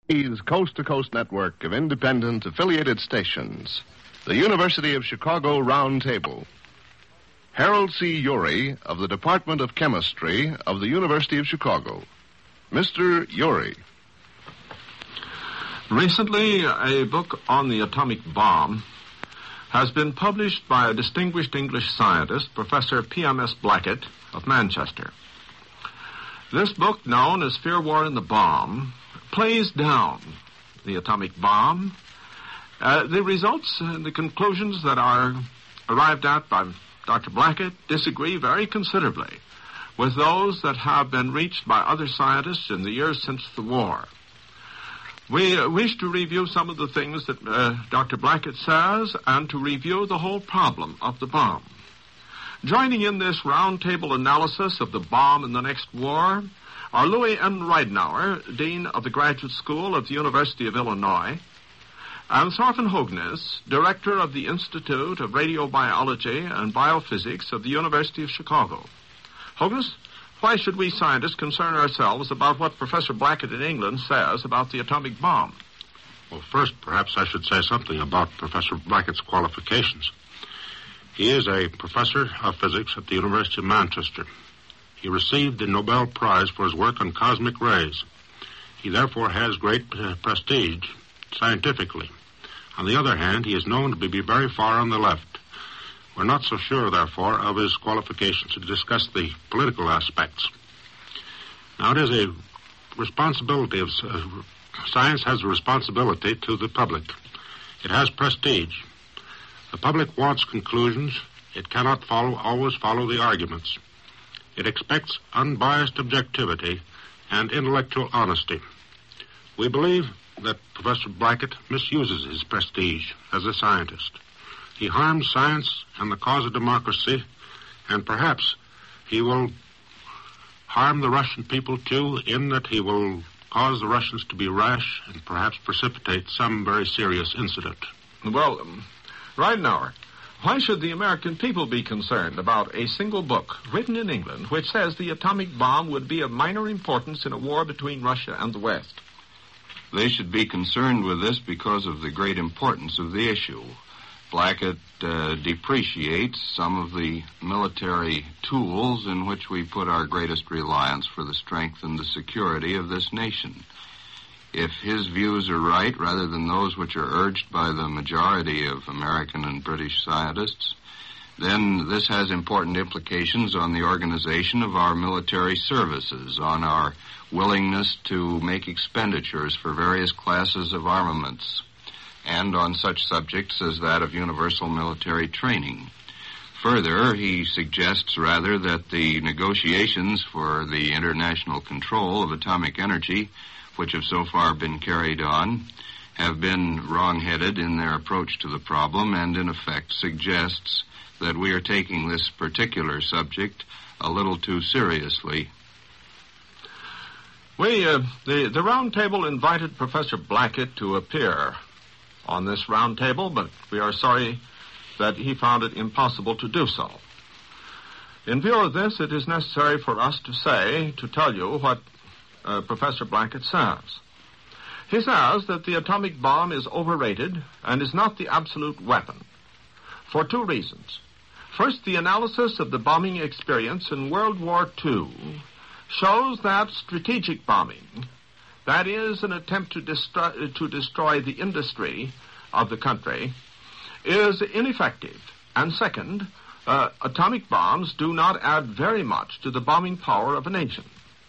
WABC's coast-to-coast network of independent affiliated stations, the University of Chicago Round Table. Harold C. Urey of the Department of Chemistry of the University of Chicago. Mr. Urey. Recently, a book on the atomic bomb has been published by a distinguished English scientist, Professor P.M.S. Blackett of Manchester. This book, known as Fear, War, and the Bomb, plays down the atomic bomb. The results and the conclusions that are arrived at by Dr. Blackett disagree very considerably with those that have been reached by other scientists in the years since the war. We wish to review some of the things that Dr. Blackett says and to review the whole problem of the bomb. Joining in this roundtable analysis of the bomb in the next war are Louis M. Ridenour, Dean of the Graduate School of the University of Illinois, and Thorfinn Hognes, Director of the Institute of Radiobiology and Biophysics of the University of Chicago. Hognes, why should we scientists concern ourselves about what Professor Blackett in England says about the atomic bomb? Well, first, perhaps I should say something about Professor Blackett's qualifications. He is a professor of physics at the University of Manchester. He received the Nobel Prize for his work on cosmic rays. He therefore has great prestige scientifically. On the other hand, he is known to be very far on the left. We're not so sure, therefore, of his qualifications to discuss the political aspects. Now, it is a responsibility of science has a responsibility to the public. It has prestige. The public wants conclusions. It cannot always follow the arguments. It expects unbiased objectivity and intellectual honesty. We believe that Professor Blackett misuses his prestige as a scientist. He harms science and the cause of democracy, and perhaps he will harm the Russian people, too, in that he will cause the Russians to be rash and perhaps precipitate some very serious incident. Well, Ridenour, why should the American people be concerned about a single book written in England which says the atomic bomb would be of minor importance in a war between Russia and the West? They should be concerned with this because of the great importance of the issue. Blackett depreciates some of the military tools in which we put our greatest reliance for the strength and the security of this nation. If his views are right, rather than those which are urged by the majority of American and British scientists, then this has important implications on the organization of our military services, on our willingness to make expenditures for various classes of armaments, and on such subjects as that of universal military training. Further, he suggests rather that the negotiations for the international control of atomic energy, which have so far been carried on, have been wrong-headed in their approach to the problem, and in effect suggests that we are taking this particular subject a little too seriously. The round table invited Professor Blackett to appear on this round table, but we are sorry that he found it impossible to do so. In view of this, it is necessary for us to tell you what Professor Blackett says. He says that the atomic bomb is overrated and is not the absolute weapon, for two reasons. First, the analysis of the bombing experience in World War II shows that strategic bombing, that is, an attempt to destroy the industry of the country, is ineffective. And second, atomic bombs do not add very much to the bombing power of a nation.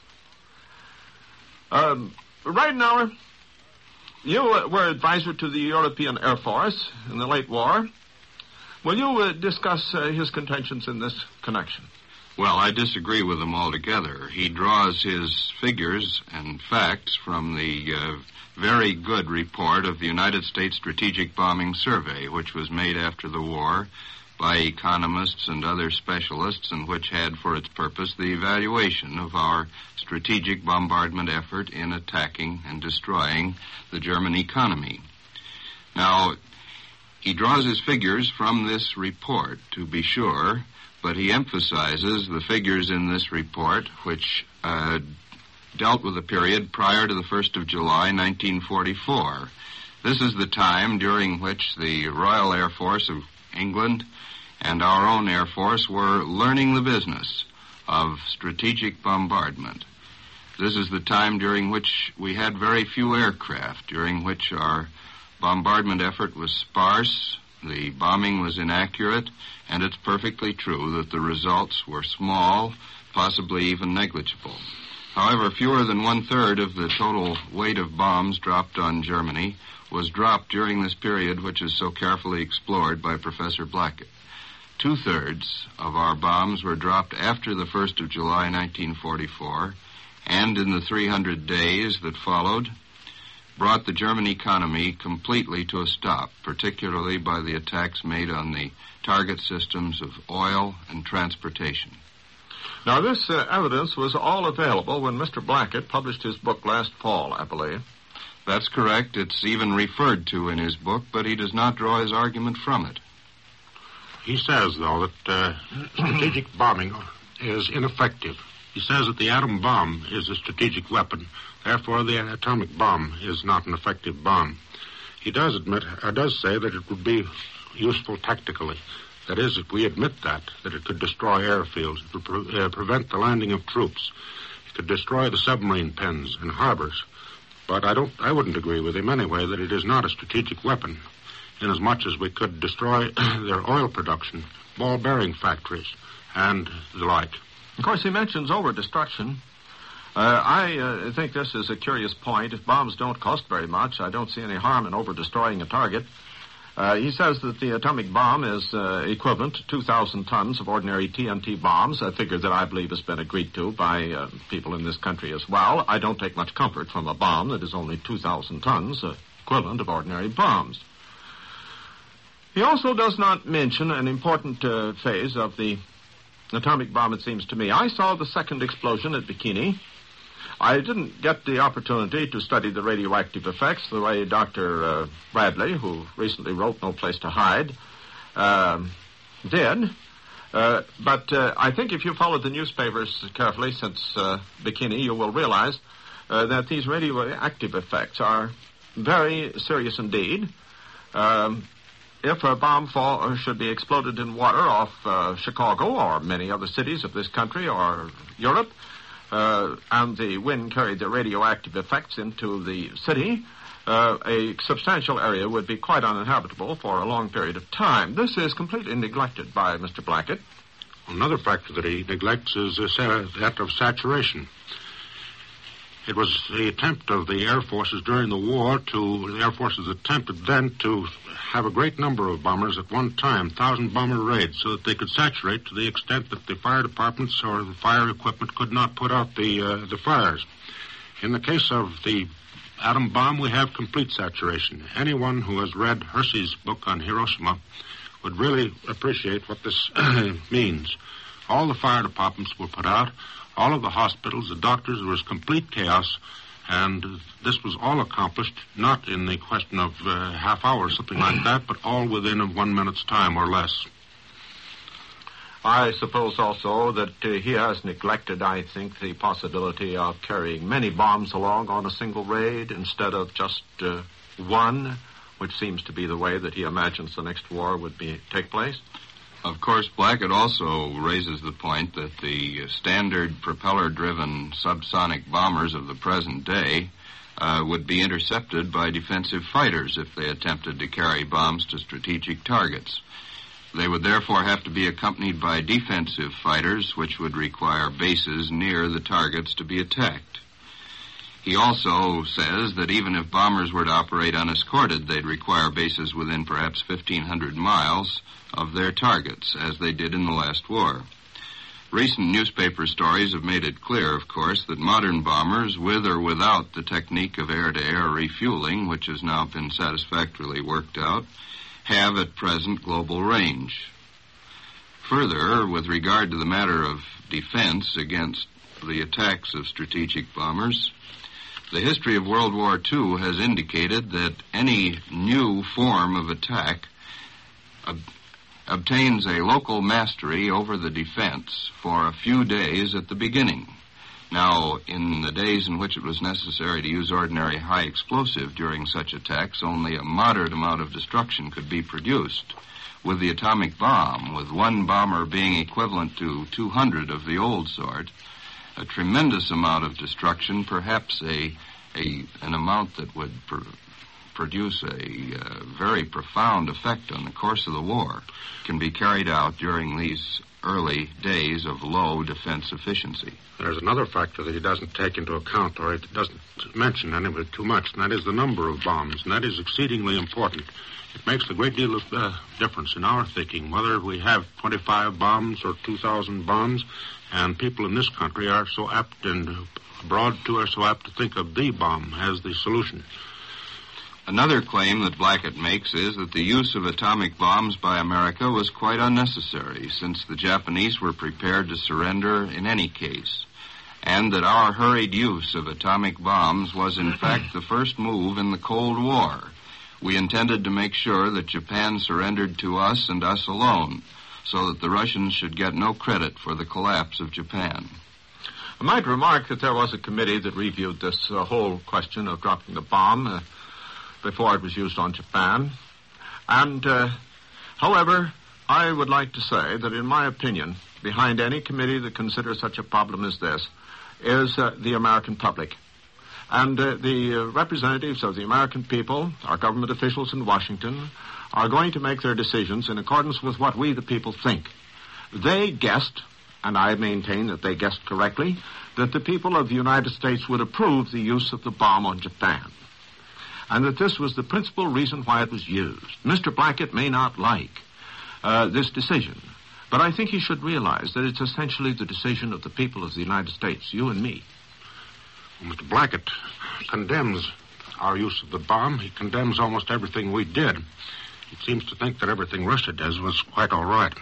Ridenour, you were advisor to the European Air Force in the late war. Will you discuss his contentions in this connection? Well, I disagree with him altogether. He draws his figures and facts from the very good report of the United States Strategic Bombing Survey, which was made after the war by economists and other specialists, and which had for its purpose the evaluation of our strategic bombardment effort in attacking and destroying the German economy. Now, he draws his figures from this report, to be sure, but he emphasizes the figures in this report which dealt with the period prior to the 1st of July, 1944. This is the time during which the Royal Air Force of England and our own Air Force were learning the business of strategic bombardment. This is the time during which we had very few aircraft, during which our bombardment effort was sparse, the bombing was inaccurate, and it's perfectly true that the results were small, possibly even negligible. However, fewer than one-third of the total weight of bombs dropped on Germany was dropped during this period, which is so carefully explored by Professor Blackett. 2/3 of our bombs were dropped after the 1st of July, 1944, and in the 300 days that followed, brought the German economy completely to a stop, particularly by the attacks made on the target systems of oil and transportation. Now, this evidence was all available when Mr. Blackett published his book last fall, I believe. That's correct. It's even referred to in his book, but he does not draw his argument from it. He says, though, that strategic bombing is ineffective. He says that the atom bomb is a strategic weapon. Therefore, the atomic bomb is not an effective bomb. He does say that it would be useful tactically. That is, if we admit that it could destroy airfields, it would prevent the landing of troops. It could destroy the submarine pens and harbors. But I wouldn't agree with him anyway that it is not a strategic weapon, inasmuch as we could destroy their oil production, ball bearing factories, and the like. Of course, he mentions over-destruction. I think this is a curious point. If bombs don't cost very much, I don't see any harm in over-destroying a target. He says that the atomic bomb is equivalent to 2,000 tons of ordinary TNT bombs, a figure that I believe has been agreed to by people in this country as well. I don't take much comfort from a bomb that is only 2,000 tons, equivalent of ordinary bombs. He also does not mention an important phase of the atomic bomb, it seems to me. I saw the second explosion at Bikini. I didn't get the opportunity to study the radioactive effects the way Dr. Bradley, who recently wrote No Place to Hide, did. But I think if you followed the newspapers carefully since Bikini, you will realize that these radioactive effects are very serious indeed. If a bomb should be exploded in water off Chicago or many other cities of this country or Europe, and the wind carried the radioactive effects into the city, a substantial area would be quite uninhabitable for a long period of time. This is completely neglected by Mr. Blackett. Another factor that he neglects is that of saturation. It was the attempt of the Air Forces during the war the Air Forces attempted then to have a great number of bombers at one time, 1,000 bomber raids, so that they could saturate to the extent that the fire departments or the fire equipment could not put out the fires. In the case of the atom bomb, we have complete saturation. Anyone who has read Hersey's book on Hiroshima would really appreciate what this means. All the fire departments were put out. All of the hospitals, the doctors, there was complete chaos, and this was all accomplished not in the question of half hour or something like that, but all within 1 minute's time or less. I suppose also that he has neglected, I think, the possibility of carrying many bombs along on a single raid instead of just one, which seems to be the way that he imagines the next war would take place. Of course, Blackett also raises the point that the standard propeller-driven subsonic bombers of the present day would be intercepted by defensive fighters if they attempted to carry bombs to strategic targets. They would therefore have to be accompanied by defensive fighters, which would require bases near the targets to be attacked. He also says that even if bombers were to operate unescorted, they'd require bases within perhaps 1,500 miles of their targets, as they did in the last war. Recent newspaper stories have made it clear, of course, that modern bombers, with or without the technique of air-to-air refueling, which has now been satisfactorily worked out, have at present global range. Further, with regard to the matter of defense against the attacks of strategic bombers, the history of World War II has indicated that any new form of attack obtains a local mastery over the defense for a few days at the beginning. Now, in the days in which it was necessary to use ordinary high explosive during such attacks, only a moderate amount of destruction could be produced. With the atomic bomb, with one bomber being equivalent to 200 of the old sort, a tremendous amount of destruction, perhaps an amount that would produce a very profound effect on the course of the war, can be carried out during these early days of low defense efficiency. There's another factor that he doesn't take into account, or it doesn't mention anyway too much, and that is the number of bombs, and that is exceedingly important. It makes a great deal of difference in our thinking, whether we have 25 bombs or 2,000 bombs, and people in this country are so apt, and abroad too are so apt to think of the bomb as the solution. Another claim that Blackett makes is that the use of atomic bombs by America was quite unnecessary, since the Japanese were prepared to surrender in any case, and that our hurried use of atomic bombs was in fact the first move in the Cold War. We intended to make sure that Japan surrendered to us and us alone, so that the Russians should get no credit for the collapse of Japan. I might remark that there was a committee that reviewed this whole question of dropping the bomb before it was used on Japan. And, however, I would like to say that, in my opinion, behind any committee that considers such a problem as this is the American public. And the representatives of the American people, our government officials in Washington, are going to make their decisions in accordance with what we, the people, think. They guessed, and I maintain that they guessed correctly, that the people of the United States would approve the use of the bomb on Japan, and that this was the principal reason why it was used. Mr. Blackett may not like this decision, but I think he should realize that it's essentially the decision of the people of the United States, you and me. Mr. Blackett condemns our use of the bomb. He condemns almost everything we did. He seems to think that everything Russia does was quite all right.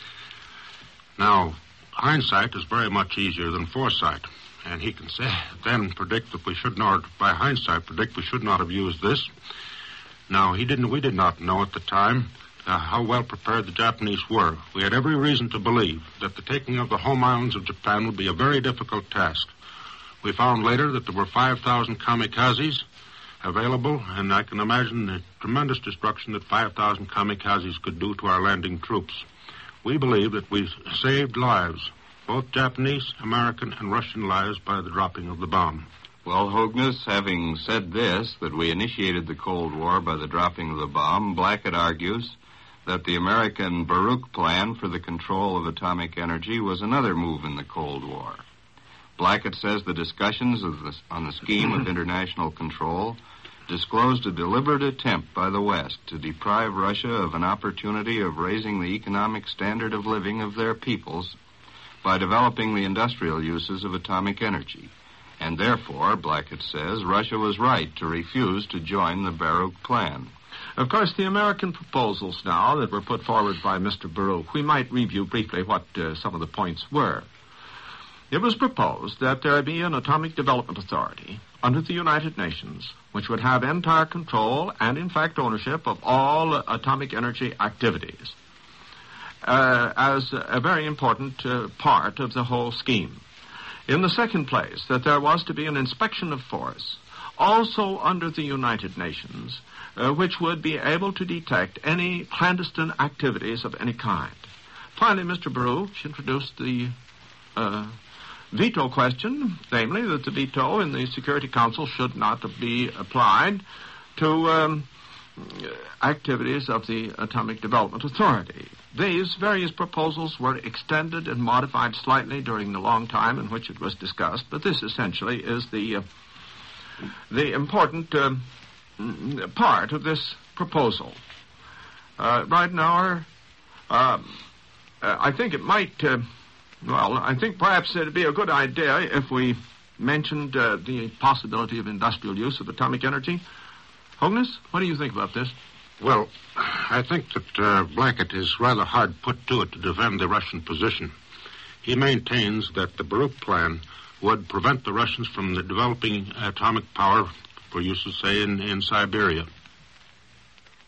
Now, hindsight is very much easier than foresight. And he can say, then predict that we should not, by hindsight, predict we should not have used this. Now, we did not know at the time how well prepared the Japanese were. We had every reason to believe that the taking of the home islands of Japan would be a very difficult task. We found later that there were 5,000 kamikazes available, and I can imagine the tremendous destruction that 5,000 kamikazes could do to our landing troops. We believe that we saved lives, both Japanese, American, and Russian lives, by the dropping of the bomb. Well, Hogness, having said this, that we initiated the Cold War by the dropping of the bomb, Blackett argues that the American Baruch Plan for the control of atomic energy was another move in the Cold War. Blackett says the discussions on the scheme of international control disclosed a deliberate attempt by the West to deprive Russia of an opportunity of raising the economic standard of living of their peoples by developing the industrial uses of atomic energy. And therefore, Blackett says, Russia was right to refuse to join the Baruch Plan. Of course, the American proposals now that were put forward by Mr. Baruch, we might review briefly what some of the points were. It was proposed that there be an atomic development authority under the United Nations, which would have entire control and, in fact, ownership of all atomic energy activities as a very important part of the whole scheme. In the second place, that there was to be an inspection of force, also under the United Nations, which would be able to detect any clandestine activities of any kind. Finally, Mr. Baruch introduced the veto question, namely that the veto in the Security Council should not be applied to activities of the Atomic Development Authority. These various proposals were extended and modified slightly during the long time in which it was discussed, but this essentially is the important part of this proposal. Right now, I think it might... I think perhaps it would be a good idea if we mentioned the possibility of industrial use of atomic energy. Hogness, what do you think about this? Well, I think that Blackett is rather hard put to it to defend the Russian position. He maintains that the Baruch Plan would prevent the Russians from developing atomic power for use, say, in Siberia.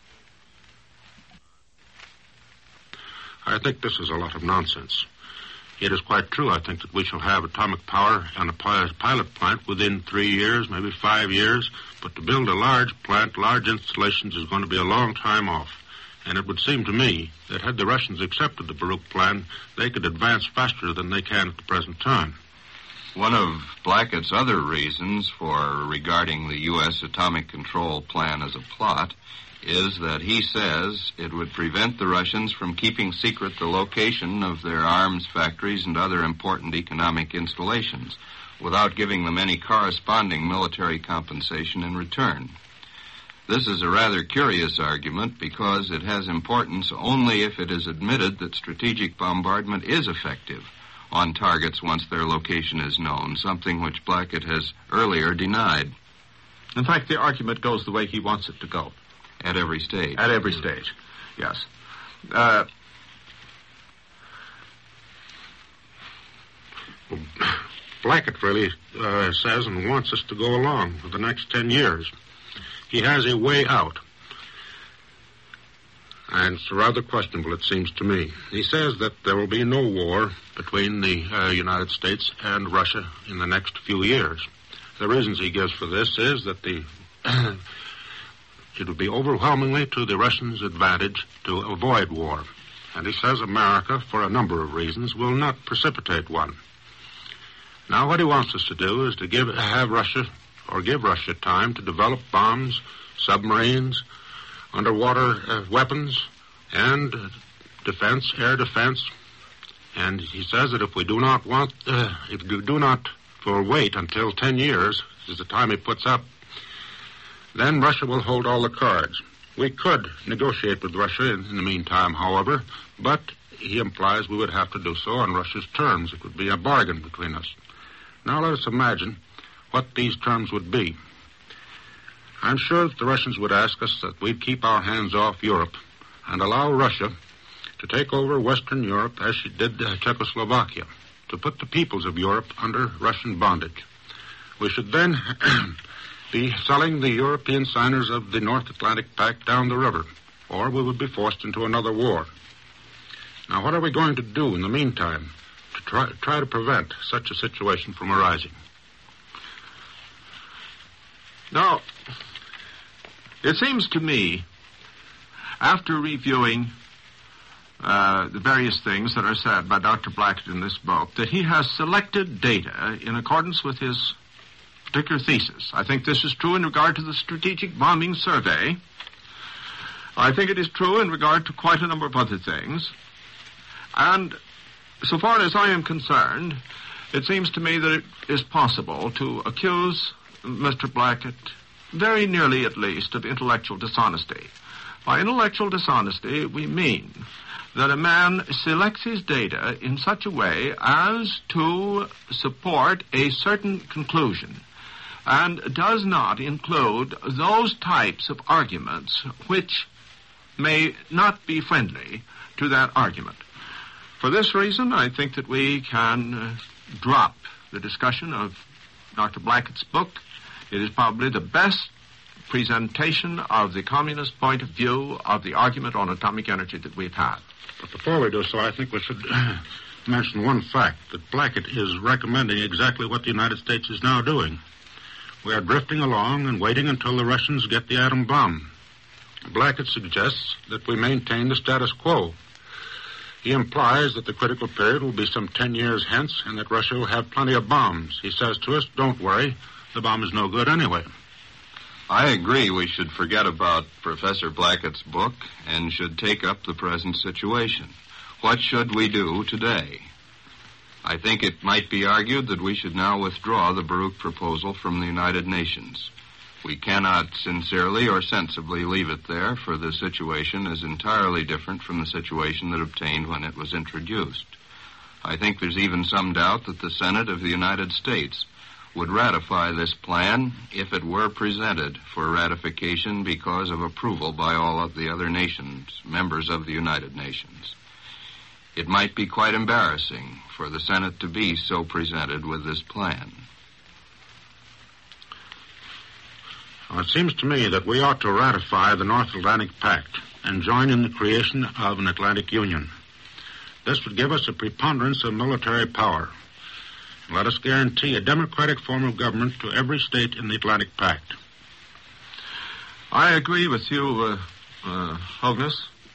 I think this is a lot of nonsense. It is quite true, I think, that we shall have atomic power and a pilot plant within 3 years, maybe 5 years. But to build a large plant, large installations, is going to be a long time off. And it would seem to me that had the Russians accepted the Baruch plan, they could advance faster than they can at the present time. One of Blackett's other reasons for regarding the U.S. atomic control plan as a plot is that he says it would prevent the Russians from keeping secret the location of their arms factories and other important economic installations without giving them any corresponding military compensation in return. This is a rather curious argument because it has importance only if it is admitted that strategic bombardment is effective on targets once their location is known, something which Blackett has earlier denied. In fact, the argument goes the way he wants it to go. At every stage. At every stage, yes. Blackett really says and wants us to go along for the next 10 years. He has a way out. And it's rather questionable, it seems to me. He says that there will be no war between the United States and Russia in the next few years. The reasons he gives for this is that it would be overwhelmingly to the Russians' advantage to avoid war. And he says America, for a number of reasons, will not precipitate one. Now, what he wants us to do is to give Russia time to develop bombs, submarines, underwater weapons, and defense, air defense. And he says that if we do not wait until 10 years, is the time he puts up, then Russia will hold all the cards. We could negotiate with Russia in the meantime, however, but he implies we would have to do so on Russia's terms. It would be a bargain between us. Now let us imagine what these terms would be. I'm sure that the Russians would ask us that we'd keep our hands off Europe and allow Russia to take over Western Europe as she did Czechoslovakia, to put the peoples of Europe under Russian bondage. We should then be selling the European signers of the North Atlantic Pact down the river, or we would be forced into another war. Now, what are we going to do in the meantime to try to prevent such a situation from arising? Now, it seems to me, after reviewing the various things that are said by Dr. Blackett in this book, that he has selected data in accordance with his particular thesis. I think this is true in regard to the strategic bombing survey. I think it is true in regard to quite a number of other things. And so far as I am concerned, it seems to me that it is possible to accuse Mr. Blackett, very nearly at least, of intellectual dishonesty. By intellectual dishonesty, we mean that a man selects his data in such a way as to support a certain conclusion and does not include those types of arguments which may not be friendly to that argument. For this reason, I think that we can drop the discussion of Dr. Blackett's book. It is probably the best presentation of the communist point of view of the argument on atomic energy that we've had. But before we do so, I think we should mention one fact, that Blackett is recommending exactly what the United States is now doing. We are drifting along and waiting until the Russians get the atom bomb. Blackett suggests that we maintain the status quo. He implies that the critical period will be some 10 years hence and that Russia will have plenty of bombs. He says to us, don't worry, the bomb is no good anyway. I agree we should forget about Professor Blackett's book and should take up the present situation. What should we do today? I think it might be argued that we should now withdraw the Baruch proposal from the United Nations. We cannot sincerely or sensibly leave it there, for the situation is entirely different from the situation that obtained when it was introduced. I think there's even some doubt that the Senate of the United States would ratify this plan if it were presented for ratification because of approval by all of the other nations, members of the United Nations. It might be quite embarrassing for the Senate to be so presented with this plan. Well, it seems to me that we ought to ratify the North Atlantic Pact and join in the creation of an Atlantic Union. This would give us a preponderance of military power. And let us guarantee a democratic form of government to every state in the Atlantic Pact. I agree with you, Hogness.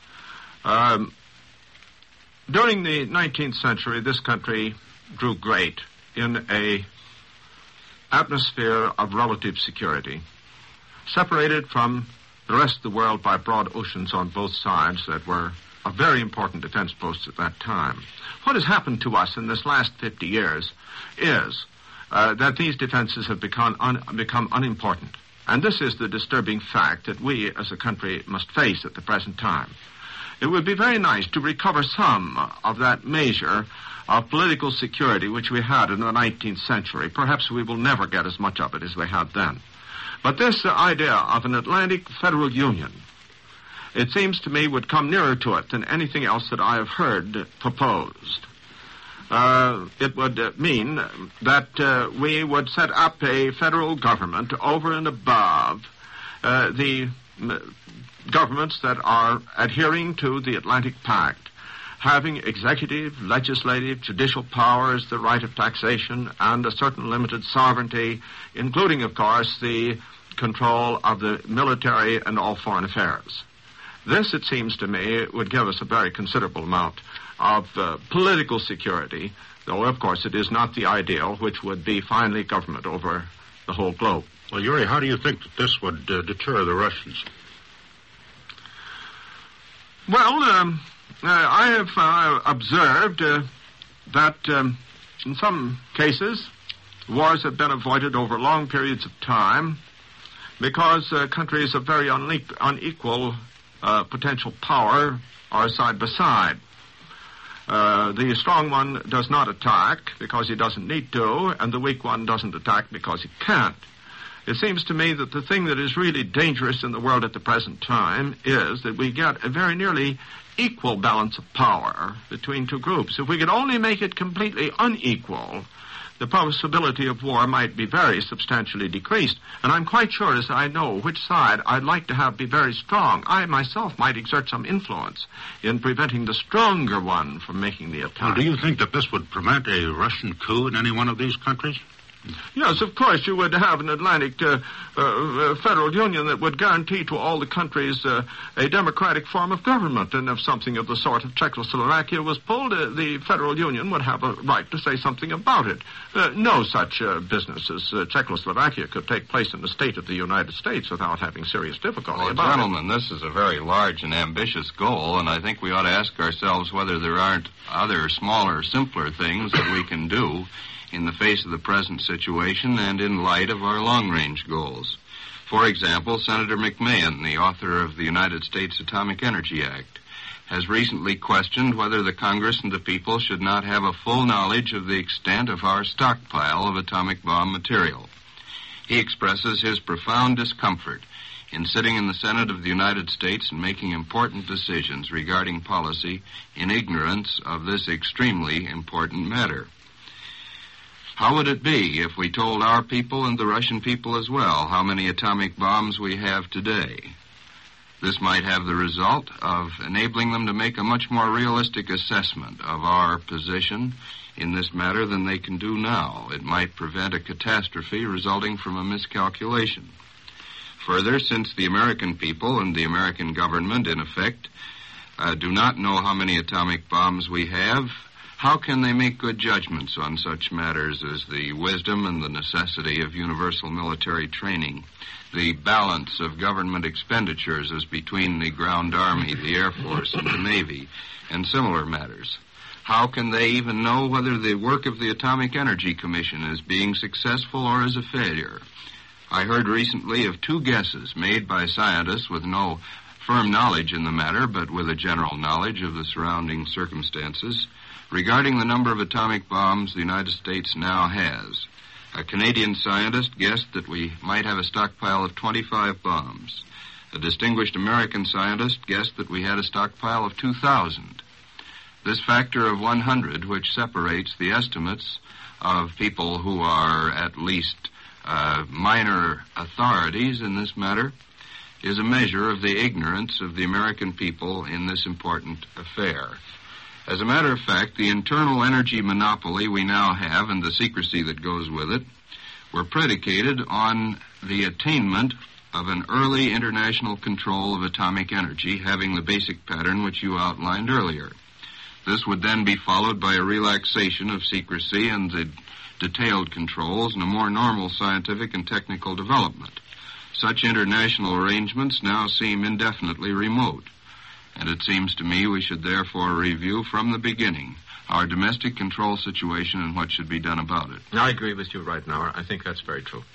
During the 19th century, this country grew great in a atmosphere of relative security, separated from the rest of the world by broad oceans on both sides that were a very important defense posts at that time. What has happened to us in this last 50 years is that these defenses have become unimportant. And this is the disturbing fact that we as a country must face at the present time. It would be very nice to recover some of that measure of political security which we had in the 19th century. Perhaps we will never get as much of it as we had then. But this idea of an Atlantic Federal Union, it seems to me, would come nearer to it than anything else that I have heard proposed. It would mean that we would set up a federal government over and above the governments that are adhering to the Atlantic Pact, having executive, legislative, judicial powers, the right of taxation, and a certain limited sovereignty, including, of course, the control of the military and all foreign affairs. This, it seems to me, would give us a very considerable amount of political security, though, of course, it is not the ideal, which would be finally government over the whole globe. Well, Yuri, how do you think that this would deter the Russians? Well, I have observed that in some cases, wars have been avoided over long periods of time because countries of very unequal potential power are side by side. The strong one does not attack because he doesn't need to, and the weak one doesn't attack because he can't. It seems to me that the thing that is really dangerous in the world at the present time is that we get a very nearly equal balance of power between two groups. If we could only make it completely unequal, the possibility of war might be very substantially decreased. And I'm quite sure, as I know which side I'd like to have be very strong, I myself might exert some influence in preventing the stronger one from making the attack. Well, do you think that this would prevent a Russian coup in any one of these countries? Yes, of course, you would have an Atlantic Federal Union that would guarantee to all the countries a democratic form of government. And if something of the sort of Czechoslovakia was pulled, the Federal Union would have a right to say something about it. No such business as Czechoslovakia could take place in the state of the United States without having serious difficulty about gentlemen, this is a very large and ambitious goal, and I think we ought to ask ourselves whether there aren't other smaller, simpler things that we can do in the face of the present situation and in light of our long-range goals. For example, Senator McMahon, the author of the United States Atomic Energy Act, has recently questioned whether the Congress and the people should not have a full knowledge of the extent of our stockpile of atomic bomb material. He expresses his profound discomfort in sitting in the Senate of the United States and making important decisions regarding policy in ignorance of this extremely important matter. How would it be if we told our people and the Russian people as well how many atomic bombs we have today? This might have the result of enabling them to make a much more realistic assessment of our position in this matter than they can do now. It might prevent a catastrophe resulting from a miscalculation. Further, since the American people and the American government, in effect, do not know how many atomic bombs we have, how can they make good judgments on such matters as the wisdom and the necessity of universal military training, the balance of government expenditures as between the ground army, the Air Force, and the Navy, and similar matters? How can they even know whether the work of the Atomic Energy Commission is being successful or is a failure? I heard recently of 2 guesses made by scientists with no firm knowledge in the matter, but with a general knowledge of the surrounding circumstances, regarding the number of atomic bombs the United States now has. A Canadian scientist guessed that we might have a stockpile of 25 bombs. A distinguished American scientist guessed that we had a stockpile of 2,000. This factor of 100, which separates the estimates of people who are at least minor authorities in this matter, is a measure of the ignorance of the American people in this important affair. As a matter of fact, the internal energy monopoly we now have and the secrecy that goes with it were predicated on the attainment of an early international control of atomic energy having the basic pattern which you outlined earlier. This would then be followed by a relaxation of secrecy and the detailed controls and a more normal scientific and technical development. Such international arrangements now seem indefinitely remote, and it seems to me we should therefore review from the beginning our domestic control situation and what should be done about it. I agree with you right now. I think that's very true.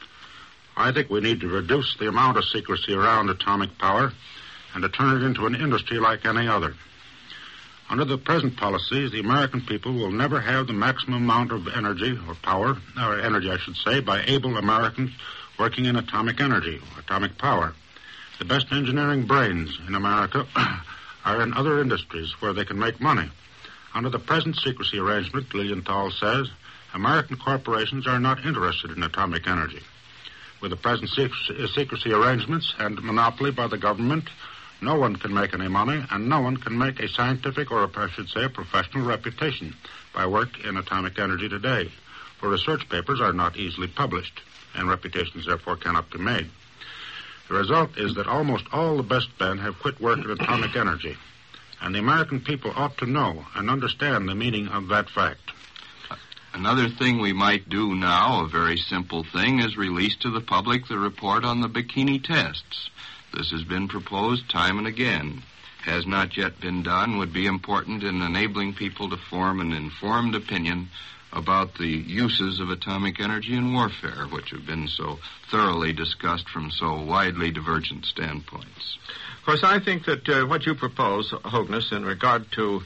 I think we need to reduce the amount of secrecy around atomic power and to turn it into an industry like any other. Under the present policies, the American people will never have the maximum amount of energy or power, or energy I should say, by able Americans working in atomic energy, or atomic power. The best engineering brains in America are in other industries where they can make money. Under the present secrecy arrangement, Lilienthal says, American corporations are not interested in atomic energy. With the present secrecy arrangements and monopoly by the government, no one can make any money, and no one can make a scientific, or I should say a professional reputation by work in atomic energy today, for research papers are not easily published, and reputations therefore cannot be made. The result is that almost all the best men have quit work in atomic energy, and the American people ought to know and understand the meaning of that fact. Another thing we might do now, a very simple thing, is release to the public the report on the bikini tests. This has been proposed time and again. Has not yet been done, would be important in enabling people to form an informed opinion about the uses of atomic energy in warfare, which have been so thoroughly discussed from so widely divergent standpoints. Of course, I think that what you propose, Hogness, in regard to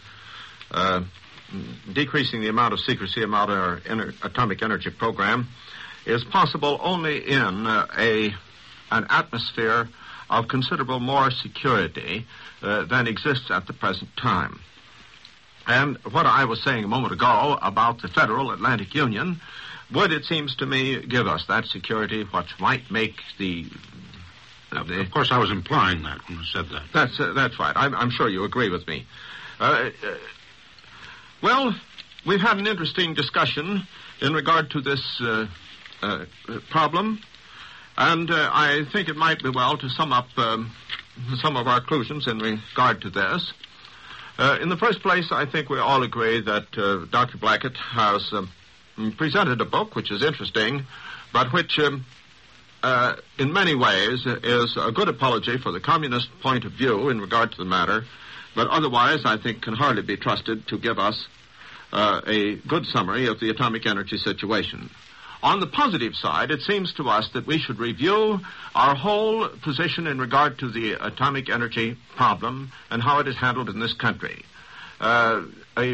decreasing the amount of secrecy about our atomic energy program is possible only in an atmosphere of considerable more security than exists at the present time. And what I was saying a moment ago about the Federal Atlantic Union would, it seems to me, give us that security which might make the... Of course, I was implying that when I said that. That's right. I'm sure you agree with me. Well, we've had an interesting discussion in regard to this problem, and I think it might be well to sum up some of our conclusions in regard to this. In the first place, I think we all agree that Dr. Blackett has presented a book which is interesting, but which in many ways is a good apology for the communist point of view in regard to the matter, but otherwise I think can hardly be trusted to give us a good summary of the atomic energy situation. On the positive side, it seems to us that we should review our whole position in regard to the atomic energy problem and how it is handled in this country. A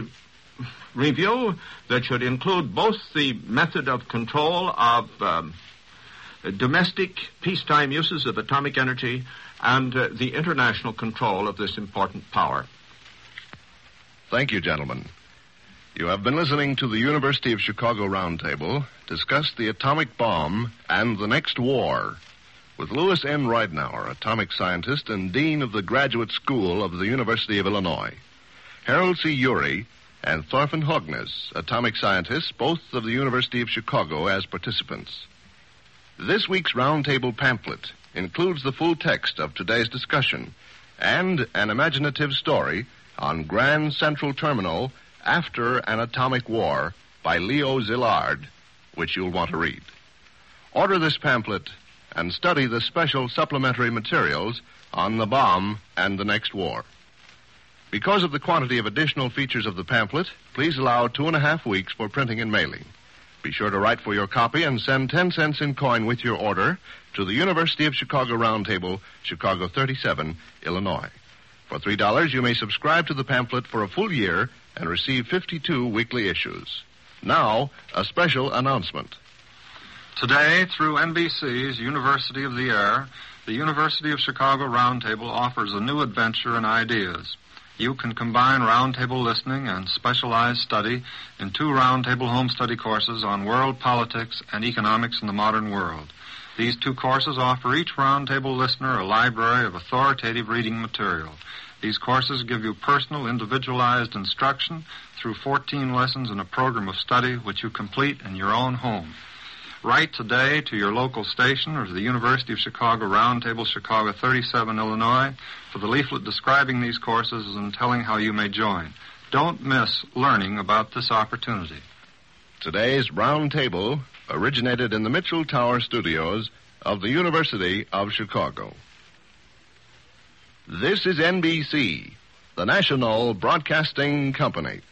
review that should include both the method of control of domestic peacetime uses of atomic energy and the international control of this important power. Thank you, gentlemen. You have been listening to the University of Chicago Roundtable discuss the atomic bomb and the next war with Louis N. Ridenour, atomic scientist and dean of the Graduate School of the University of Illinois, Harold C. Urey, and Thorfinn Hogness, atomic scientists, both of the University of Chicago, as participants. This week's Roundtable pamphlet includes the full text of today's discussion and an imaginative story on Grand Central Terminal After an Atomic War by Leo Szilard, which you'll want to read. Order this pamphlet and study the special supplementary materials on the bomb and the next war. Because of the quantity of additional features of the pamphlet, please allow 2.5 weeks for printing and mailing. Be sure to write for your copy and send 10 cents in coin with your order to the University of Chicago Roundtable, Chicago 37, Illinois. For $3, you may subscribe to the pamphlet for a full year and receive 52 weekly issues. Now, a special announcement. Today, through NBC's University of the Air, the University of Chicago Roundtable offers a new adventure in ideas. You can combine roundtable listening and specialized study in 2 roundtable home study courses on world politics and economics in the modern world. These 2 courses offer each roundtable listener a library of authoritative reading material. These courses give you personal, individualized instruction through 14 lessons in a program of study which you complete in your own home. Write today to your local station or to the University of Chicago Roundtable, Chicago 37, Illinois, for the leaflet describing these courses and telling how you may join. Don't miss learning about this opportunity. Today's Roundtable originated in the Mitchell Tower studios of the University of Chicago. This is NBC, the national broadcasting company.